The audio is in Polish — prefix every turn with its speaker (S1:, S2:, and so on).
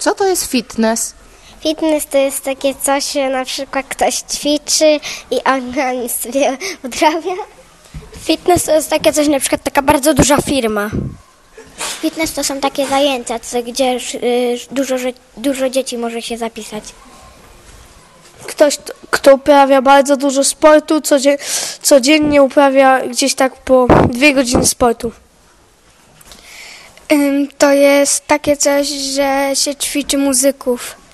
S1: Co to jest fitness?
S2: Fitness to jest takie coś, że na przykład ktoś ćwiczy i organizm sobie udrabia.
S3: Fitness to jest takie coś, na przykład taka bardzo duża firma.
S2: Fitness to są takie zajęcia, gdzie dużo dzieci może się zapisać.
S3: Ktoś, kto uprawia bardzo dużo sportu, codziennie uprawia gdzieś tak po 2 godziny sportu. To jest takie coś, że się ćwiczy muzyków.